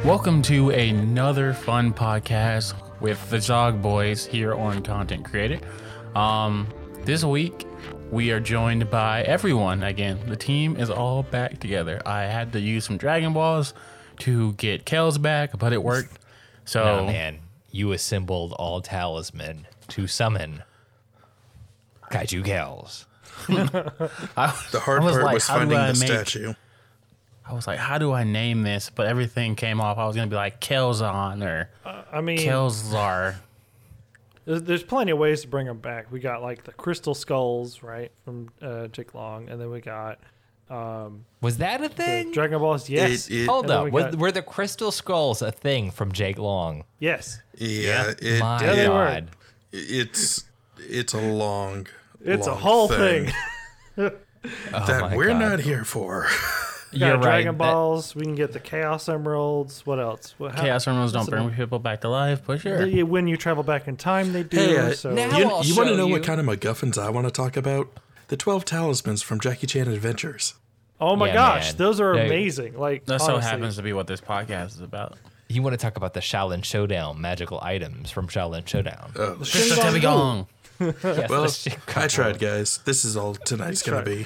Welcome to another fun podcast with the Zog Boys here on Content Created. This week we are joined by everyone again. The team is all back together. I had to use some Dragon Balls to get Kels back, but it worked. So, no, man, you assembled all talisman to summon Kaiju Kels. The hard part was finding the statue. I was like, how do I name this? But everything came off. I was going to be like Kelzon or Kelzar. There's plenty of ways to bring them back. We got like the Crystal Skulls, right, from Jake Long. And then we got... was that a thing? Dragon Balls, yes. Hold up. Were the Crystal Skulls a thing from Jake Long? Yes. Yeah. My God. It's a long a whole thing. that we're not here for. We got Dragon Balls. We can get the Chaos Emeralds. What else? Chaos Emeralds don't bring people back to life, but sure. When you travel back in time, they do. Hey, so. you want to know what kind of MacGuffins I want to talk about? The 12 Talismans from Jackie Chan Adventures. Oh my gosh, man. those are amazing. Like that honestly. so happens to be what this podcast is about. You want to talk about the Shaolin Showdown magical items from Shaolin Showdown? Oh, Just a Debbie Gong. Yes, well, I tried, guys. This is all tonight's going to be.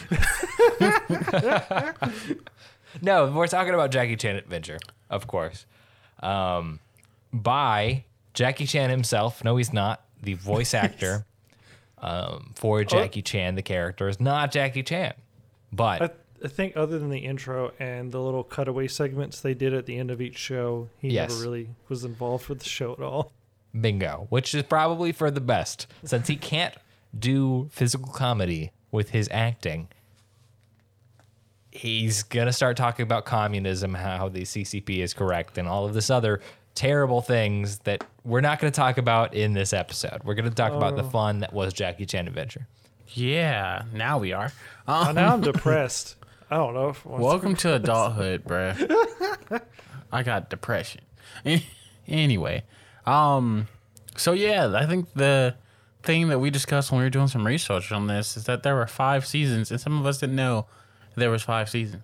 No, we're talking about Jackie Chan Adventure, of course. By Jackie Chan himself. No, he's not. The voice actor for Jackie Chan, the character, is not Jackie Chan. But I think other than the intro and the little cutaway segments they did at the end of each show, he never really was involved with the show at all. Bingo, which is probably for the best, since he can't do physical comedy with his acting. He's going to start talking about communism, how the CCP is correct, and all of this other terrible things that we're not going to talk about in this episode. We're going to talk about the fun that was Jackie Chan Adventure. Yeah, now we are. Now I'm depressed. I don't know. Welcome to adulthood, bruh. I got depression. Anyway, so yeah, I think the thing that we discussed when we were doing some research on this is that there were 5 seasons, and some of us didn't know there was 5 seasons.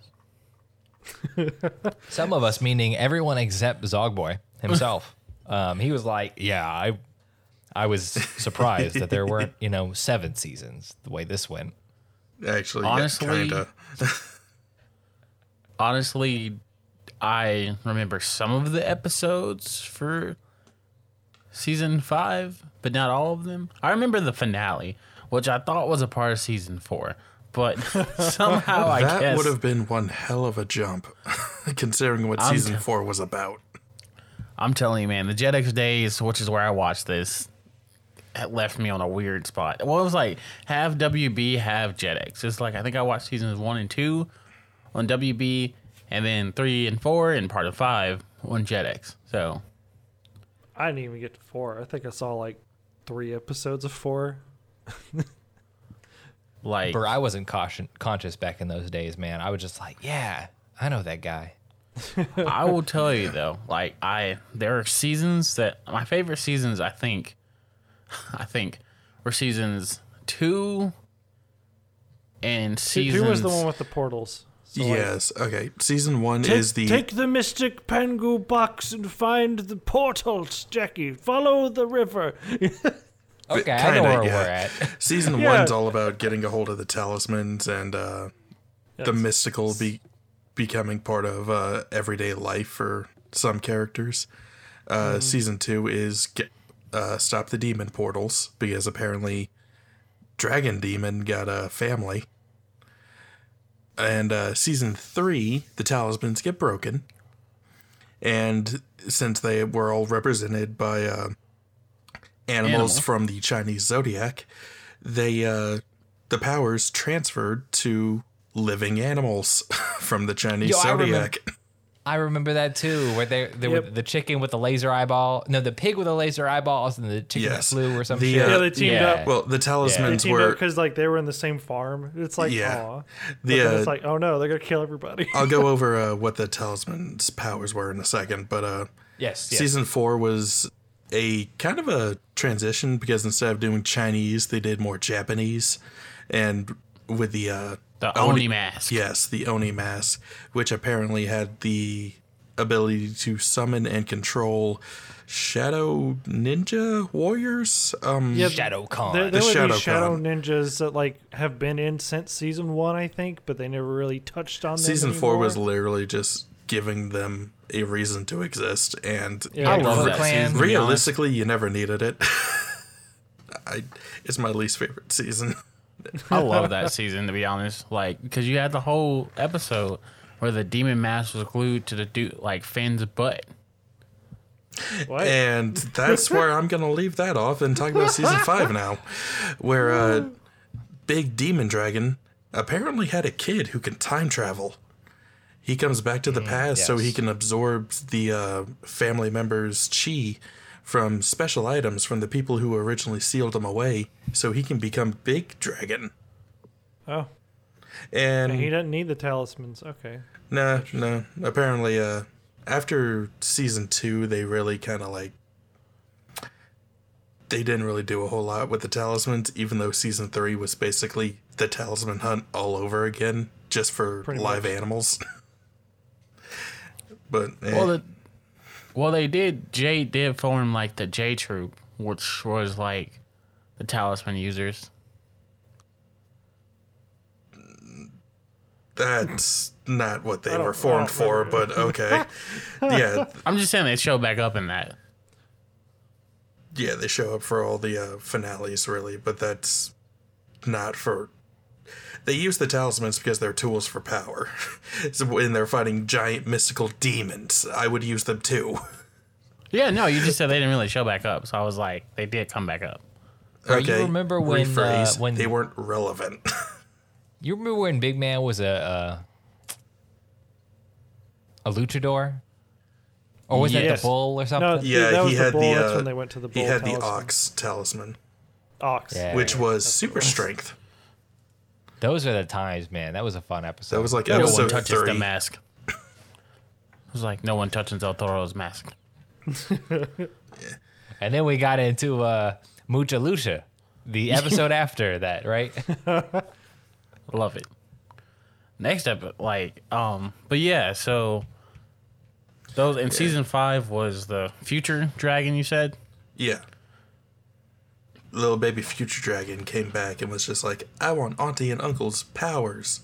Some of us, meaning everyone except Zogboy himself. He was like, yeah, I was surprised that there weren't, 7 seasons the way this went. Actually, honestly, kind of. Honestly, I remember some of the episodes for season 5, but not all of them. I remember the finale, which I thought was a part of season 4. But somehow I guess... That would have been one hell of a jump, considering what season 4 was about. I'm telling you, man, the JetX days, which is where I watched this, it left me on a weird spot. Well, it was like, have WB, have JetX. It's like, I think I watched seasons 1 and 2 on WB, and then 3 and 4, and part of 5 on JetX. So... I didn't even get to 4. I think I saw like 3 episodes of 4. But I wasn't conscious back in those days, man. I was just like, yeah, I know that guy. I will tell you though, there are seasons that my favorite seasons. I think were seasons 2 and seasons. 2 was the one with the portals. So yes. Okay. Season 1 is the... Take the Mystic Pengu box and find the portals, Jackie. Follow the river. Okay, I know where we're at. Season 1's all about getting a hold of the talismans and the mystical becoming part of everyday life for some characters. Season 2 is stop the demon portals, because apparently Dragon Demon got a family. And season 3, the talismans get broken. And since they were all represented by animals from the Chinese zodiac, the powers transferred to living animals from the Chinese zodiac. I remember that too, where they were the chicken with the laser eyeball. No, the pig with the laser eyeballs, and the chicken that flew or something. They teamed up. Well, the talismans were because they were in the same farm. It's like, aw. It's like, oh no, they're gonna kill everybody. I'll go over what the talismans' powers were in a second, but season 4 was a kind of a transition, because instead of doing Chinese, they did more Japanese, and with the Oni mask. Yes, the Oni mask, which apparently had the ability to summon and control shadow ninja warriors. Shadow Khan. There The were Shadow these shadow Khan. ninjas that like have been in since season 1, I think, but they never really touched on them Season 4 anymore. was literally just giving them a reason to exist, and Yeah, I like, love Foot that Clan. season. to be honest. realistically, you never needed it. It's my least favorite season. I love that season, to be honest. Like, because you had the whole episode where the demon mask was glued to the dude, like Finn's butt. What? And that's where I'm going to leave that off and talk about season 5 now, where Big Demon Dragon apparently had a kid who can time travel. He comes back to the past so he yes. can absorb the family members' chi from special items from the people who originally sealed him away, so he can become Big Dragon. Oh, And and he doesn't need the talismans. Okay. no. Apparently, after season 2, they really kind of like. They didn't really do a whole lot with the talismans, even though season 3 was basically the talisman hunt all over again, just for Pretty live much. animals. But Well, they did. Jade did form like the J Troop, which was like the talisman users. that's not what they I were don't formed for. remember. But okay, yeah, I'm just saying they show back up in that. yeah, they show up for all the finales, really. But that's not for. They use the talismans because they're tools for power. So when they're fighting giant mystical demons, I would use them too. Yeah, no, you just said they didn't really show back up, so I was like, they did come back up. Right, you remember when, rephrase, when- they weren't relevant? You remember when Big Man was a luchador? Or was that Yes. the bull or something? No, Yeah, that was he the had bull. the That's when they went to the bull. he had the talisman. ox talisman, Ox. Yeah. which was super strength. Those are the times, man. That was a fun episode. That was like No one episode touches the 3. mask. It was like, no one touches El Toro's mask. And then we got into Mucha Lucha, the episode after that, right? Love it. Next up, but yeah, so those in season 5 was the future dragon, you said? Yeah. Little baby future dragon came back and was just like, I want auntie and uncle's powers.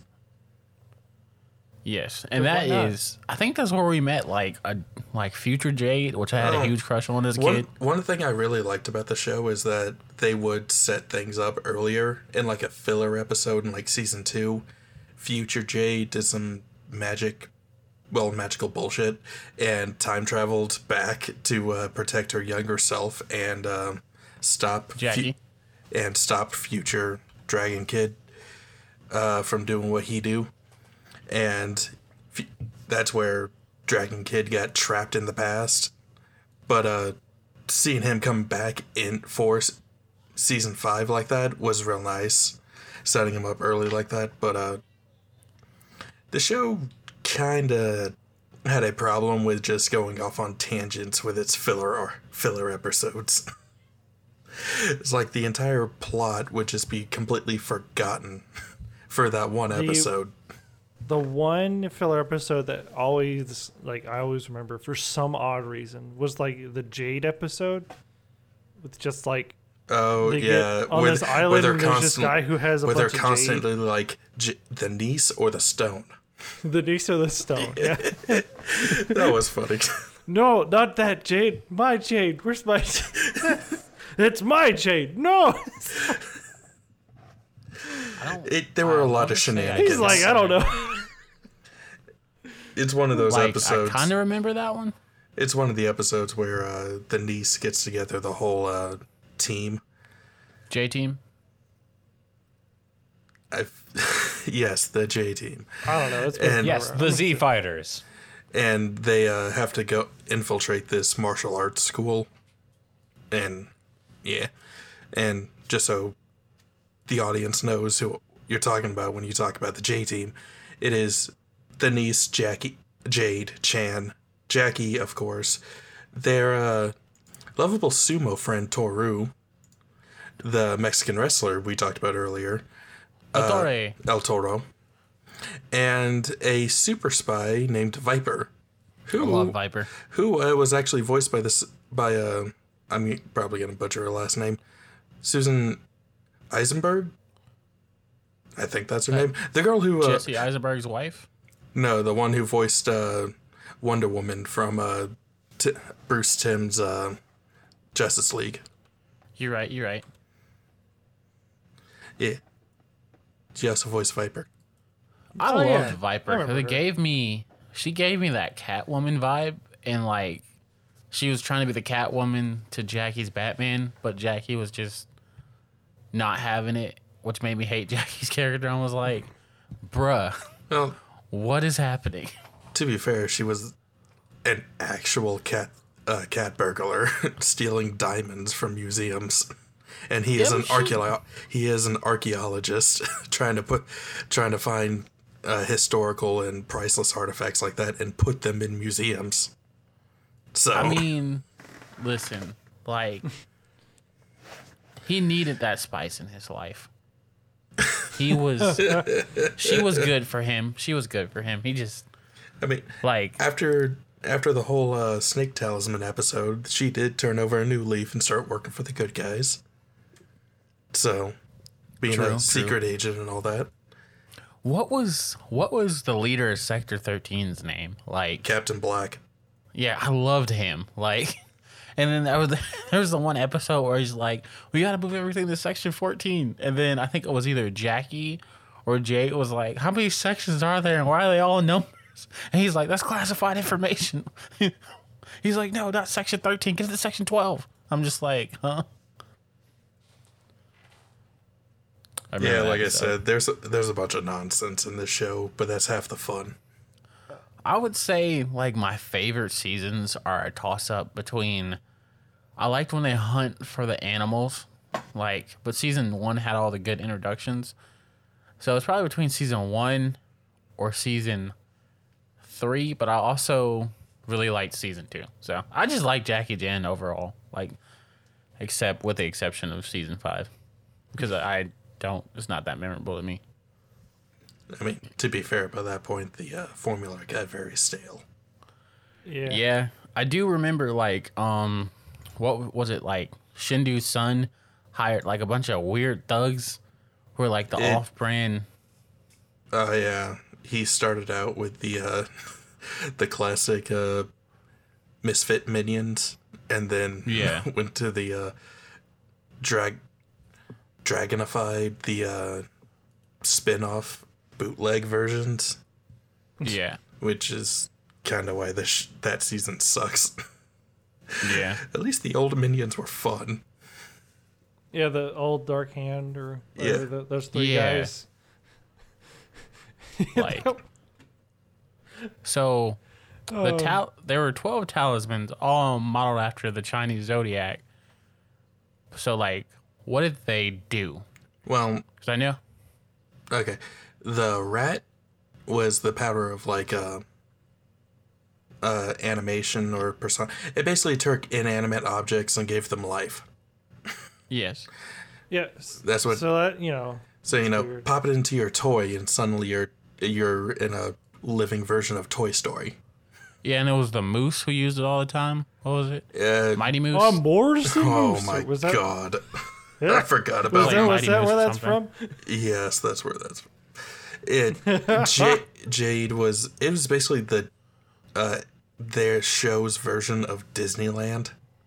Yes, and why that not? is, I think that's where we met like future Jade, which I had a huge crush on as a kid. One thing I really liked about the show is that they would set things up earlier in like a filler episode in like season 2. Future Jade did some magical bullshit and time traveled back to protect her younger self and stop Jackie. stop future Dragon Kid from doing what he do. And that's where Dragon Kid got trapped in the past. But seeing him come back in for season 5 like that was real nice. Setting him up early like that. But the show kind of had a problem with just going off on tangents with its filler episodes. It's like the entire plot would just be completely forgotten for that one episode. The one filler episode that I always remember for some odd reason was like the Jade episode with just like Oh they yeah, get on this island and there's this guy who has a where they're bunch of constantly like the niece or the stone. the niece of the stone. Yeah. That was funny. No, not that Jade. My Jade. Where's my? It's my Jade. No. There were a lot of wanna say I shenanigans. He's like, I don't know. It's one of those Like, episodes. I kind of remember that one. It's one of the episodes where the niece gets together the whole team. J Team. Yes, the J team, I don't know. It's And- Yes, the Z Fighters. and they have to go infiltrate this martial arts school. And yeah, and just so the audience knows who you're talking about when you talk about the J team, it is the niece Jade, Chan, Jackie, of course, their lovable sumo friend Toru, the Mexican wrestler we talked about earlier, Torre. El Toro, and a super spy named Viper, I love Viper. Who was actually voiced by I'm probably gonna butcher her last name, Susan Eisenberg. I think that's her name. The girl who Jesse Eisenberg's wife. no, the one who voiced Wonder Woman from Bruce Timm's Justice League. You're right. Yeah, she also voiced Viper. I Oh, loved yeah. Viper I because remember she gave me that Catwoman vibe, and like she was trying to be the Catwoman to Jackie's Batman, but Jackie was just not having it, which made me hate Jackie's character. I was like, bruh, Well, what is happening? to be fair, she was an actual cat burglar stealing diamonds from museums, and he is Yeah, an he is an archaeologist trying to find historical and priceless artifacts like that and put them in museums. So I mean, listen, like he needed that spice in his life. She was good for him. She was good for him. He just like after the whole Snake Talisman episode, she did turn over a new leaf and start working for the good guys. So, being True, a secret agent and all that. what was the leader of Sector 13's name? Like Captain Black. yeah, I loved him. Like, and then there was the one episode where he's like, "We got to move everything to Section 14," and then I think it was either Jackie or Jake was like, "How many sections are there, and why are they all in numbers?" And he's like, "That's classified information." He's like, "No, not Section 13. Get to Section 12." I'm just like, huh? Yeah, like I said, there's a bunch of nonsense in this show, but that's half the fun. I would say like my favorite seasons are a toss up between. I liked when they hunt for the animals, like, but season 1 had all the good introductions, so it's probably between season 1 or season 3. But I also really liked season 2, so I just like Jackie Jan overall, like, except with the exception of season 5, because I don't. It's not that memorable to me. I mean, to be fair, by that point, the formula got very stale. Yeah, I do remember like what was it like? Shindu's son hired like a bunch of weird thugs who were like the off-brand. Oh yeah, he started out with the the classic misfit minions, and then went to the dragonified the spin-off bootleg versions. Yeah, Which is kind of why that season sucks. yeah. At least the old minions were fun. Yeah, the old Dark Hand or Yeah. those three guys. Like, so there were 12 talismans, all modeled after the Chinese zodiac. So like, what did they do? Well, Because I know. okay. The rat was the power of like animation or persona. It basically took inanimate objects and gave them life. Yes. Yes. That's what. So that So weird. pop it into your toy, and suddenly you're in a living version of Toy Story. Yeah, and it was the moose who used it all the time. What was it? Mighty Moose. Morrison. Oh Moose. my Was that, god! Yeah. I forgot Was about that, that. was Mighty that Moose where or that's from? Yes, that's where that's from. Jade was. It was basically their show's version of Disneyland,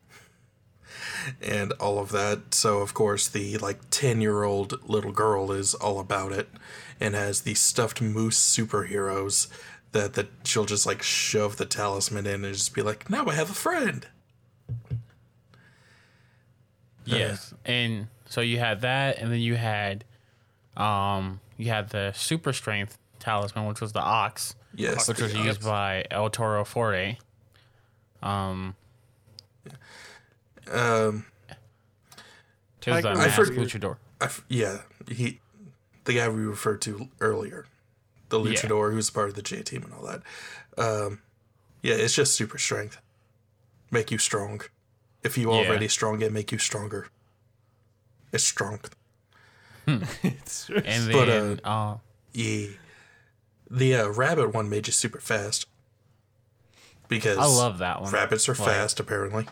and all of that. So of course the like 10-year-old little girl is all about it, and has these stuffed moose superheroes that she'll just like shove the talisman in and just be like, now I have a friend. Yes, and so you had that, and then you had the super strength talisman, which was the ox, Yes, which the was used ox. by El Toro Forte. It was the Tiger masked Woods. luchador. The guy we referred to earlier, the luchador who's part of the J team and all that. It's just super strength, make you strong. If you already strong, it make you stronger. It's strong. And But, then Yeah, the rabbit one made you super fast. because I love that one. rabbits are Like- fast, apparently.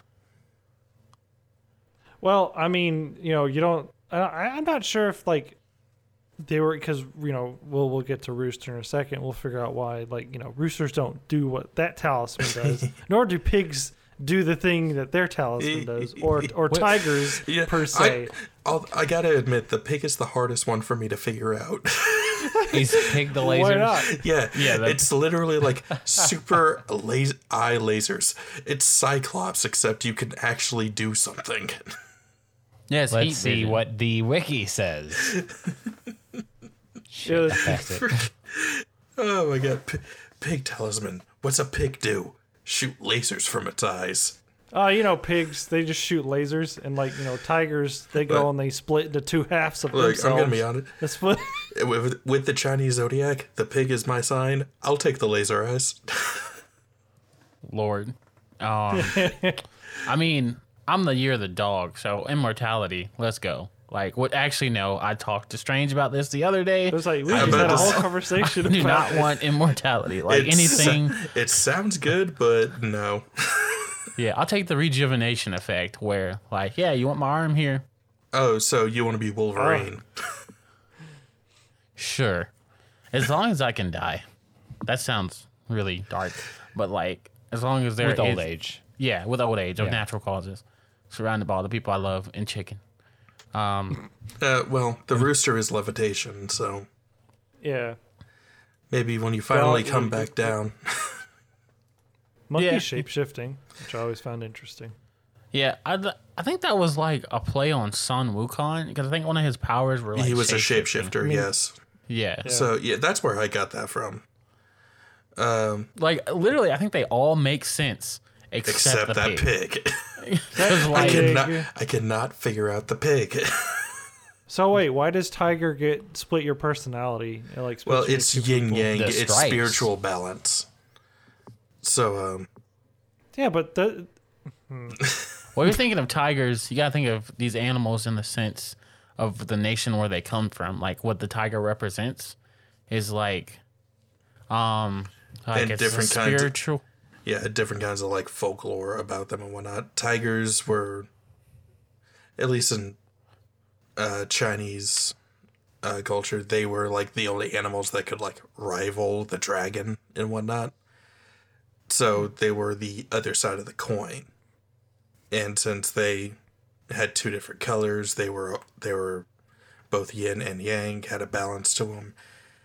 Well, I mean, you know, you don't. I'm not sure if like they were, because you know we'll get to Rooster in a second. We'll figure out why, like, you know, roosters don't do what that talisman does, nor do pigs do the thing that their talisman does, or tigers per se. I gotta admit, the pig is the hardest one for me to figure out. Is Pig the Why laser? not? Yeah, that- it's literally like super eye lasers. It's Cyclops, except you can actually do something. Yes, Let's heat see vision. what the wiki says. Shit, Yeah. that's it. Oh my god, pig talisman. What's a pig do? Shoot lasers from its eyes. You know, pigs, they just shoot lasers, and like, you know, tigers, they go Look. and they split into two halves of Look, themselves. I'm gonna be honest. They split. With the Chinese zodiac, the pig is my sign. I'll take the laser eyes. Lord. I mean, I'm the year of the dog, so immortality. Let's go. Like, what? Actually, no. I talked to Strange about this the other day. It was like we I'm just about had a to whole say- conversation I do about not want immortality. Like anything. It sounds good, but no. Yeah, I'll take the rejuvenation effect where, like, yeah, you want my arm here? Oh, so you want to be Wolverine? Sure. As long as I can die. That sounds really dark. But, like, as long as there With old is- age. Yeah, with old age of Yeah. natural causes. Surrounded by all the people I love and chicken. Well, the rooster is levitation, so Yeah. maybe when you finally Well, come back down. Monkey Yeah. shape shifting, which I always found interesting. Yeah, I think that was like a play on Sun Wukong because I think one of his powers were like He was a shape-shifting. shapeshifter, yes. Yeah. So yeah, that's where I got that from. Like literally, I think they all make sense except, Except the that pig. pig. 'Cause, like, I cannot figure out the pig. So wait, why does Tiger get split your personality? It, like, splits Well, you it's into two yin people? yang. The It's stripes. spiritual balance. So Yeah, but the, Well, you're thinking of tigers. You gotta think of these animals in the sense of the nation where they come from. Like what the tiger represents is like And it's different a kinds of- spiritual. yeah, different kinds of like folklore about them and whatnot. Tigers were, at least in Chinese culture, they were like the only animals that could like rival the dragon and whatnot. So they were the other side of the coin. And since they had two different colors, they were both yin and yang, had a balance to them.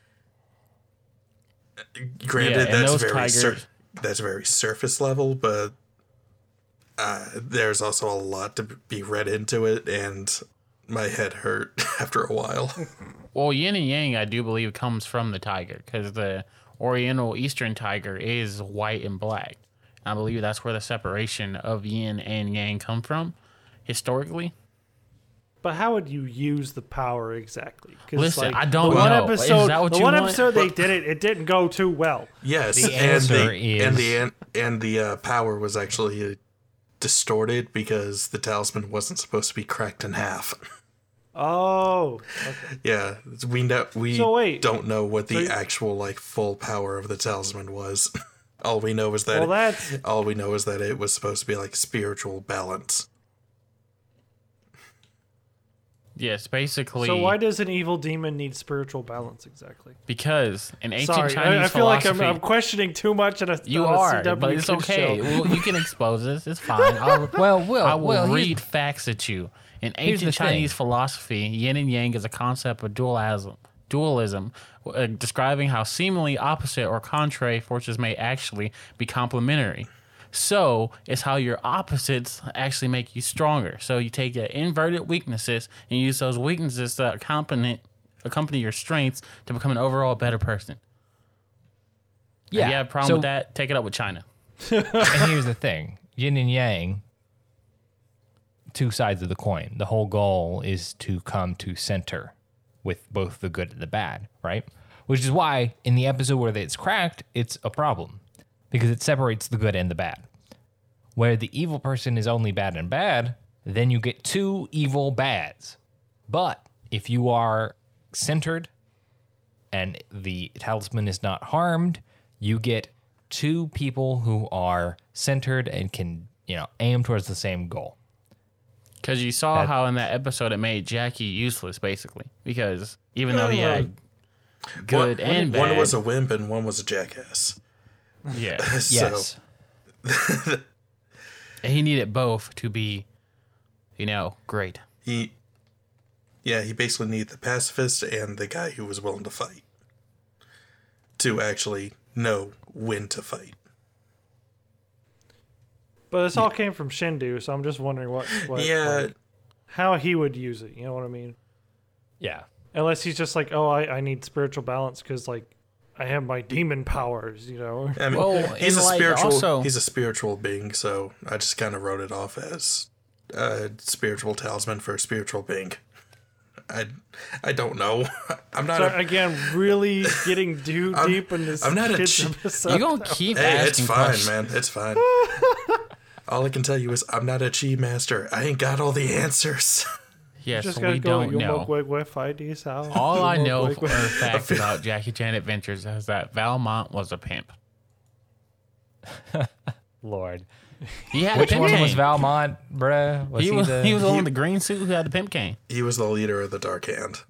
Granted, Yeah, and that's those very tigers- that's very surface level, but there's also a lot to be read into it, and my head hurt after a while. Well, yin and yang, I do believe, comes from the tiger because the Oriental Eastern tiger is white and black. I believe that's where the separation of yin and yang come from historically. but how would you use the power exactly? 'Cause, Listen, I don't the one know. Is Episode, that what the you one want? episode they did it, it didn't go too well. Yes, The and answer the power was actually distorted because the talisman wasn't supposed to be cracked in half. Oh, okay. Yeah, we So wait, don't know what the so- actual like full power of the talisman was. All we know is that Well, that's all we know is that it was supposed to be like spiritual balance. Yes, basically. so. Why does an evil demon need spiritual balance exactly? Because in ancient Sorry, Chinese I feel like philosophy, I'm questioning too much. On a, you on a are, CW but it's kids okay. show. Well, you can expose this. It's fine. I Well, will here's- read facts at you. In Here's the ancient Chinese thing. philosophy, yin and yang is a concept of dualism, describing how seemingly opposite or contrary forces may actually be complementary. So it's how your opposites actually make you stronger. So you take your inverted weaknesses and use those weaknesses to accompany your strengths to become an overall better person. Yeah. If you have a problem so, with that, take it up with China. And here's the thing: yin and yang, two sides of the coin. The whole goal is to come to center with both the good and the bad, right? Which is why in the episode where it's cracked, it's a problem because it separates the good and the bad. Where the evil person is only bad and bad, then you get two evil bads. But if you are centered and the talisman is not harmed, you get two people who are centered and can, aim towards the same goal. Because you saw how in that episode it made Jackie useless, basically. Because even though he had good and bad. One was a wimp and one was a jackass. Yeah. Yes. And he needed both to be, great. He basically needed the pacifist and the guy who was willing to fight to actually know when to fight. But this all came from Shindu, so I'm just wondering how he would use it. You know what I mean? Yeah. Unless he's just like, oh, I need spiritual balance because like I have my demon powers. I mean, he's a spiritual being, so I just kind of wrote it off as a spiritual talisman for a spiritual being. I don't know. I'm not. Again, really getting too deep in this. I'm not episode. You're gonna keep Hey, asking it's fine, questions. man. It's fine. All I can tell you is I'm not a chi master. I ain't got all the answers. Yes, Just we gotta go. don't know. All I know for a fact about Jackie Chan Adventures is that Valmont was a pimp. Lord. He had Which a pimp one cane. was Valmont, bruh? He was the one with the green suit who had the pimp cane. He was the leader of the Dark Hand.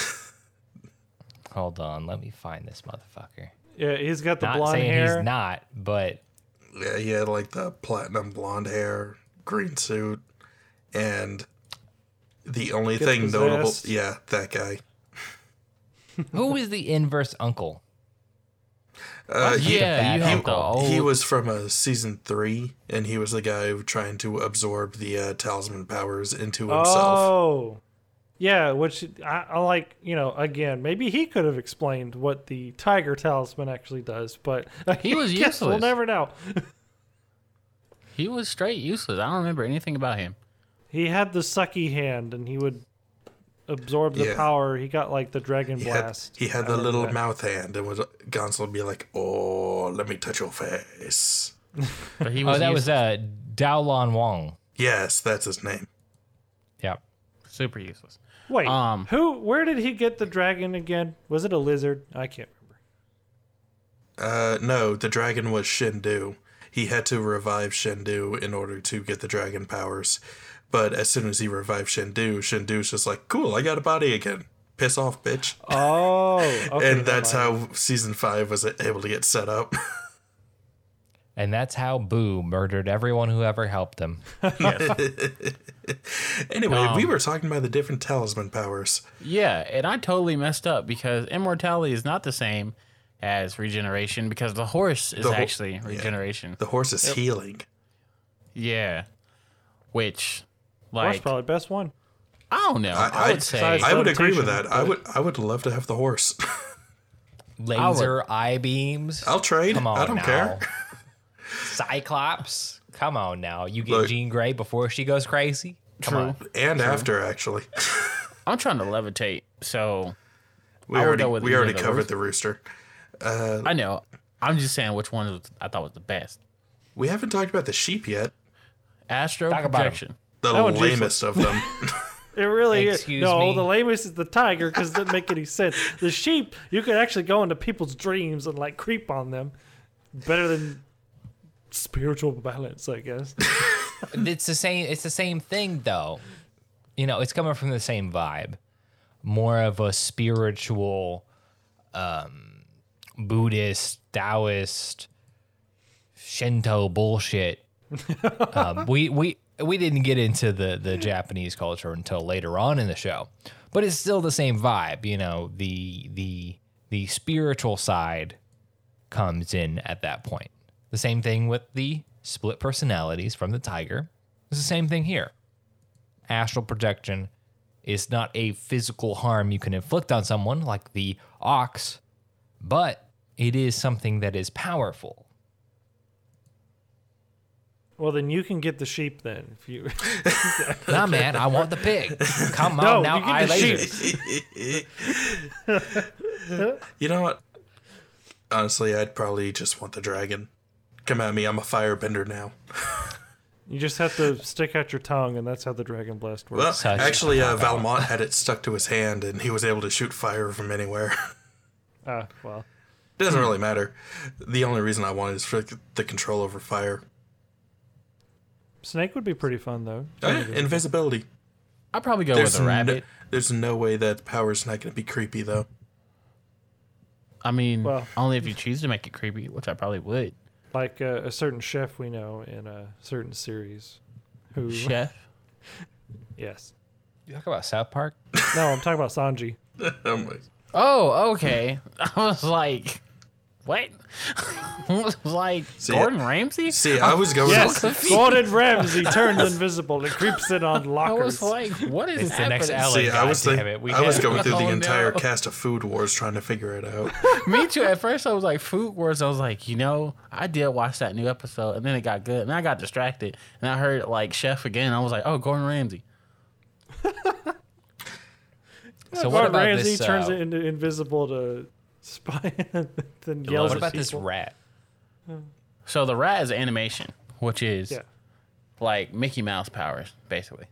Hold on, let me find this motherfucker. Yeah, he's got the Not blonde saying hair. he's not, but Yeah, he had like the platinum blonde hair, green suit, and the only Gets thing notable, possessed. yeah, that guy. who is the inverse uncle? He he was from season 3, and he was the guy who trying to absorb the talisman powers into himself. Oh, yeah. Which I like. Again, maybe he could have explained what the tiger talisman actually does, but He was I guess useless. We'll never know. He was straight useless. I don't remember anything about him. He had the sucky hand, and he would absorb the Yeah. power. He got like the dragon blast. He had I the remember little that. mouth hand, and Gonzo would be like, "Oh, let me touch your face." But he was That useless. was Daolon Wong. Yes, that's his name. Yep. Super useless. Wait, Um, where did he get the dragon again? Was it a lizard? I can't remember. No, the dragon was Shindu. He had to revive Shindu in order to get the dragon powers. But as soon as he revived Shindu's just like, "Cool, I got a body again. Piss off, bitch." Oh, okay, And that's never mind. how season 5 was able to get set up. And that's how Boo murdered everyone who ever helped him. Anyway, we were talking about the different talisman powers. Yeah, and I totally messed up because immortality is not the same as regeneration because the horse is actually regeneration. The horse is healing. Yeah. Which, Horse like, probably best one. I don't know. I would say. besides- I would agree with Levitation, that. I would love to have the horse. Laser eye beams. I'll trade. Come on I don't now. care. Cyclops. Come on now. You get Look. Jean Grey before she goes crazy? Come on. And after, actually. I'm trying to levitate, so We I would already, go with we either already of those. covered the rooster. I know. I'm just saying which one I thought was the best. We haven't talked about the sheep yet. Astro Talk about 'em. projection. The That one's lamest of them. It really Excuse is. No, me? the lamest is the tiger because it doesn't make any sense. The sheep, you could actually go into people's dreams and like creep on them. Better than spiritual balance, I guess. It's the same thing though. It's coming from the same vibe. More of a spiritual Buddhist, Taoist, Shinto bullshit. We didn't get into the Japanese culture until later on in the show, but it's still the same vibe. The spiritual side comes in at that point. The same thing with the split personalities from the tiger. It's the same thing here. Astral projection is not a physical harm you can inflict on someone like the ox, but it is something that is powerful. Well, then you can get the sheep then. If you Nah, man, I want the pig. Come on No, now, you get eye the lasers. You know what? Honestly, I'd probably just want the dragon. Come at me, I'm a firebender now. you just have to stick out your tongue, and that's how the dragon blast works. Well, Such actually, a cop-out. Valmont had it stuck to his hand, and he was able to shoot fire from anywhere. Well, doesn't really matter. The only reason I want it is for the control over fire. Snake would be pretty fun though. Invisibility. I'd probably go with a rabbit. There's no way that power's not going to be creepy, though. I mean, Well- only if you choose to make it creepy, which I probably would. Like a certain chef we know in a certain series. Who? Chef. Yes. You talk about South Park? No, I'm talking about Sanji. Oh, okay. I was like, what? I was like, See, Gordon Ramsay? See, I was going... Yes, Gordon Ramsay turns invisible and creeps in on I lockers. was like, what is It's the happening? next Ellen. See, I was, I was going through the Oh, entire no. cast of Food Wars trying to figure it out. Me too. At first, I was like, Food Wars. I was like, I did watch that new episode, and then it got good, and I got distracted, and I heard like Chef again. I was like, oh, Gordon Ramsay. So what Gordon about Ramsay this? turns it into invisible to spy and then yells What at about this people. rat? So the rat is animation, which is Yeah. like Mickey Mouse powers, basically.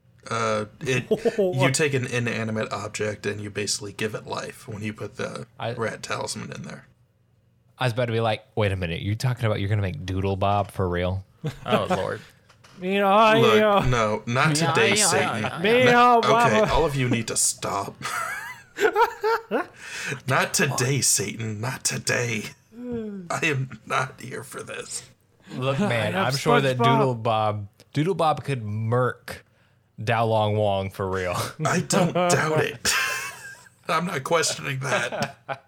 You take an inanimate object and you basically give it life when you put the I- rat talisman in there. I was about to be like, wait a minute, you're talking about you're gonna make Doodle Bob for real? Oh Lord. Look, no, not today, yeah, Satan. Baba. All of you need to stop. Not today, Satan. Not today. I am not here for this. Look, man, have I'm sure that SpongeBob. Doodle Bob could murk Dao Long Wong for real. I don't doubt it. I'm not questioning that.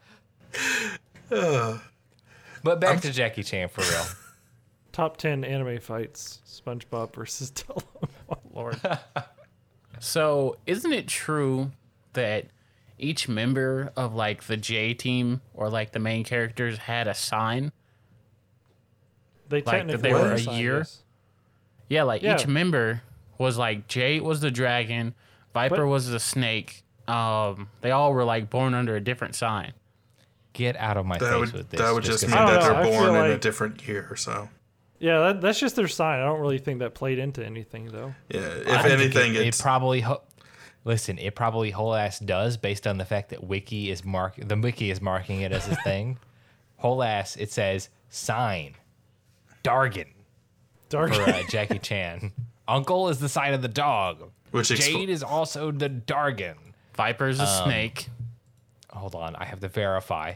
But back to Jackie Chan for real. Top 10 anime fights: SpongeBob versus Della. Lord. So, isn't it true that each member of like the J team or like the main characters had a sign? They that technically they were were a assigned year? this. Yeah, like Yeah. each member was like Jay was the dragon, Viper But- was the snake. They all were like born under a different sign. Get out of my That face would with this. that would just 'cause mean I don't that know, they're I feel born in a like- different year. So Yeah, that's just their sign. I don't really think that played into anything though. yeah, if I think anything, it it's probably listen. It probably whole ass does based on the fact that Wiki is marking it as a thing. Whole ass. It says sign, Dargan Dark. for Jackie Chan. Uncle is the sign of the dog. which Jade is also the Dargan. Viper's a snake. Hold on, I have to verify.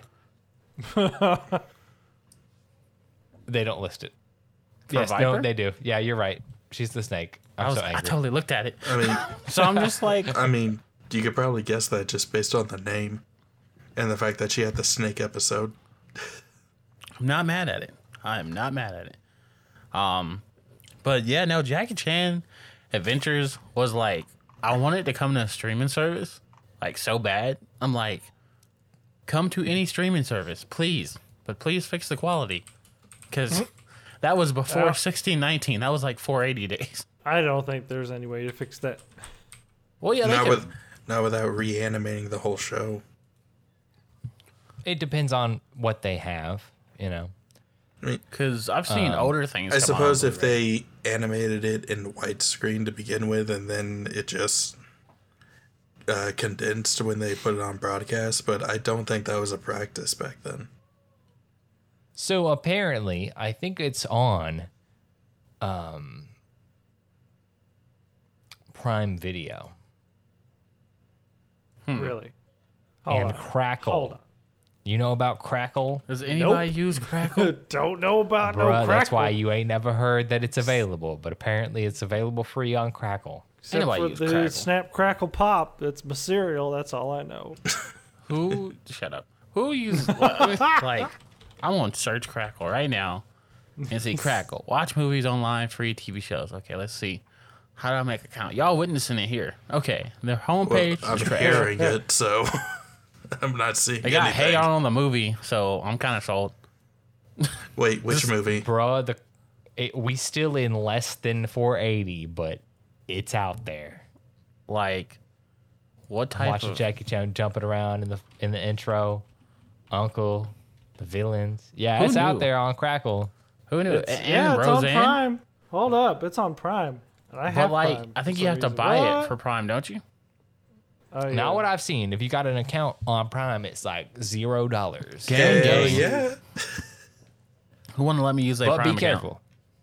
They don't list it. Yes, no, Viper? they do. Yeah, you're right. She's the snake. I'm so I angry. totally looked at it. I mean, So I'm just like, you could probably guess that just based on the name and the fact that she had the snake episode. I'm not mad at it. I am not mad at it. But yeah, no, Jackie Chan Adventures was like, I wanted to come to a streaming service, like so bad. I'm like, come to any streaming service, please. But please fix the quality. Because that was before 1619. That was like 480 days. I don't think there's any way to fix that. Well, yeah, they could. Not without reanimating the whole show. It depends on what they have, you know. Because I've seen older things. I come suppose on if they animated it in widescreen to begin with, and then it just condensed when they put it on broadcast, but I don't think that was a practice back then. So apparently, I think it's on Prime Video Really. and on. Crackle. Hold on. You know about Crackle? Does anybody use Crackle? Don't know about no Bruh, Crackle. that's why you ain't never heard that it's available, but apparently it's available free on Crackle. Except Anybody for use the Crackle. Snap Crackle Pop. That's my cereal. That's all I know. Who? Shut up. Who uses like? I want to search Crackle right now and see Crackle. Watch movies online, free TV shows. Okay, let's see. How do I make an account? Y'all witnessing it here. Okay, their Well, homepage I'm is Crackle. hearing it, so I'm not seeing They got anything. Hey on the movie, so I'm kind of sold. Wait, which movie? Bruh, we still in less than 480, but it's out there. Like, what type Watching of? Jackie Chan jumping around in the intro, Uncle, the villains. Yeah, Who it's out knew? there on Crackle. Who knew? Yeah, And it's on Roseanne. Prime. Hold up, it's on Prime. And I have But like, Prime I for think some you have to reason. buy What? it for Prime, don't you? Oh, yeah. Not what I've seen. If you got an account on Prime, it's like $0. Gang, Hell gang. yeah. Who wouldn't let me use their But Prime be careful.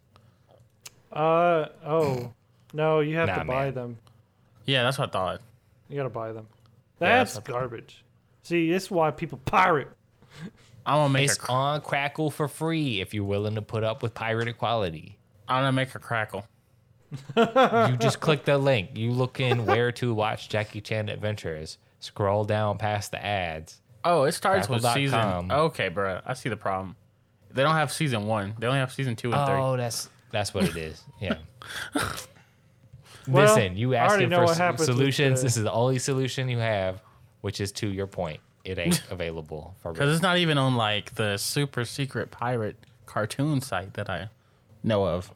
Oh. No, you have Nah, to buy man. them. Yeah, that's what I thought. You gotta buy them. Yeah, That's that's garbage. See, this is why people pirate. I'm gonna make It's on Crackle for free if you're willing to put up with pirated quality. I'm gonna make a crackle. You just click the link. You look in where to watch Jackie Chan Adventures. Scroll down past the ads. Oh, it starts with Crackle.com. season. Okay, bro, I see the problem. They don't have season 1. They only have season 2 and 3. Oh, that's what it is. Yeah. Well, Listen, you I already asking know for what happens with solutions. the- This is the only solution you have, which is to your point. It ain't available for Because it's not even on like the super secret pirate cartoon site that I know of.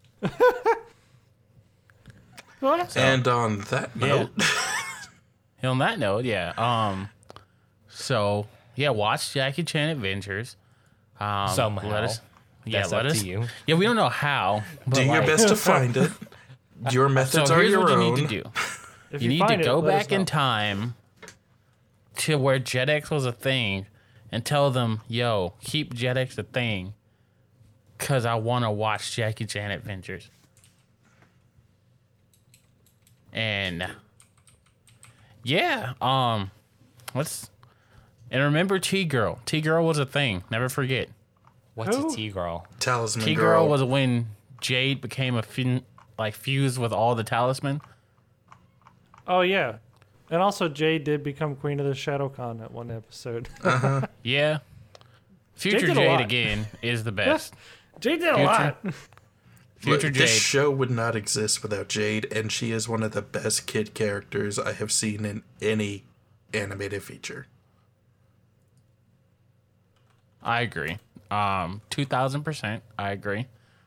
What? And on that note, On that note, yeah. So yeah, watch Jackie Chan Adventures. Somehow. Let us. Yeah, That's let up us. to you. Yeah, we don't know how. But do your like- best to find it. Your methods So are here's your what you own. need to do. If You need to find it, go let us back in know. time to where JetX was a thing and tell them, yo, keep JetX a thing because I want to watch Jackie Chan Adventures. And yeah, let's and remember T-Girl. T-Girl was a thing. Never forget. What's Who? a T-girl? Talisman T-Girl girl. was when Jade became a fused with all the talisman. Oh yeah, and also Jade did become Queen of the ShadowCon at one episode. Yeah. Future did a Jade lot. again is the best. Jade did a Future- lot. Future This Jade. show would not exist without Jade, and she is one of the best kid characters I have seen in any animated feature. I agree. 2000%. I agree.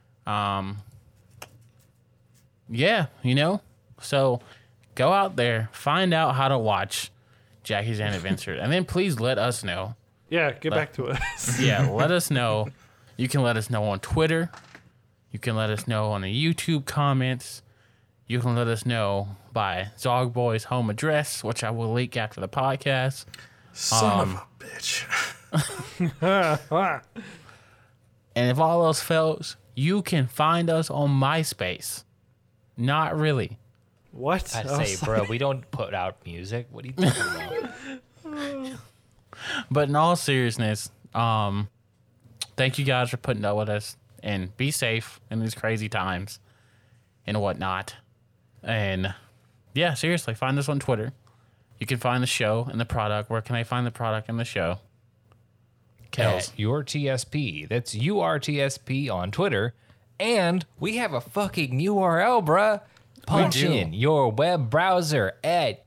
Yeah, so go out there, find out how to watch Jackie Chan Adventure, and then please let us know. Yeah, get back to us. Yeah, let us know. You can let us know on Twitter. You can let us know on the YouTube comments. You can let us know by Zogboy's home address, which I will link after the podcast. Son of a bitch. And if all else fails, you can find us on MySpace. Not really. What? I was say, bro, we don't put out music. What are you talking about? But in all seriousness, thank you guys for putting up with us, and be safe in these crazy times and whatnot. And yeah, seriously, find us on Twitter. You can find the show and the product. Where can I find the product and the show? Kels. At your TSP. That's URTSP on Twitter. And we have a fucking URL, bruh. Punch do. in your web browser at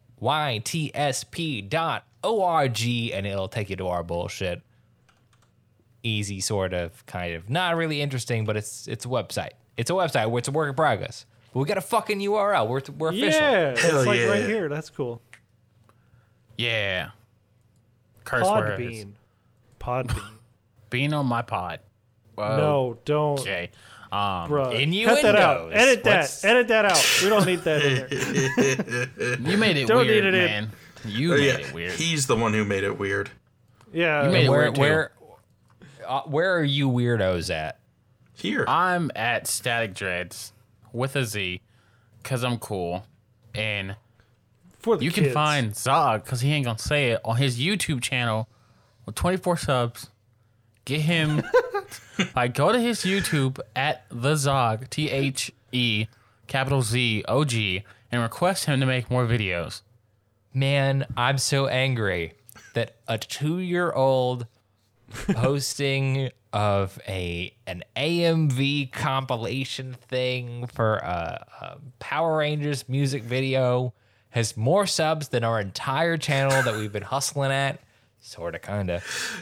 ytsp.org and it'll take you to our bullshit. Easy, sort of, kind of. Not really interesting, but it's a website. It's a website where it's a work in progress. But we got a fucking URL. We're official. Yeah, Hell it's like yeah. right here. That's cool. Yeah. Curse words. Podbean. Podbean. Being on my pod. Whoa. No, don't. Okay. Bro, Innuendos. cut that out. Edit What's- that. Edit that out. We don't need that in there. You made it Don't weird, need it in. man. You Oh, made yeah, it weird. he's the one who made it weird. Yeah. You made it Where weird, too. where are you weirdos at? Here. I'm at Static Dreads with a Z because I'm cool. And for the you can kids. find Zog, because he ain't going to say it, on his YouTube channel with 24 subs. Get him. Go to his YouTube at the Zog, THE, capital Z, OG, and request him to make more videos. Man, I'm so angry that a 2-year-old posting of an AMV compilation thing for a Power Rangers music video has more subs than our entire channel that we've been hustling at. Sorta, kinda.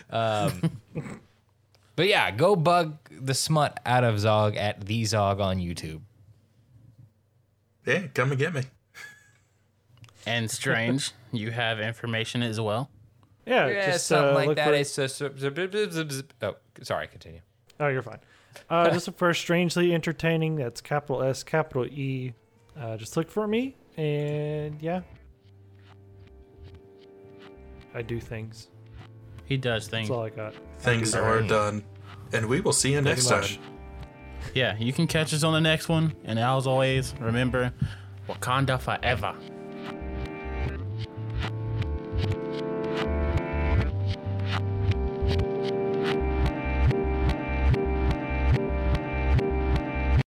But yeah, go bug the smut out of Zog at the Zog on YouTube. Yeah, come and get me. And Strange, you have information as well. Yeah, Yeah, just something like look that. for- It's oh, sorry, continue. Oh, you're fine. Just look for Strangely Entertaining. That's capital S, capital E. Just look for me, and yeah. I do things. He does things. That's all I got. Things I do are things. done. And we will see you next Pretty time. much. Yeah, you can catch us on the next one. And as always, remember, Wakanda forever.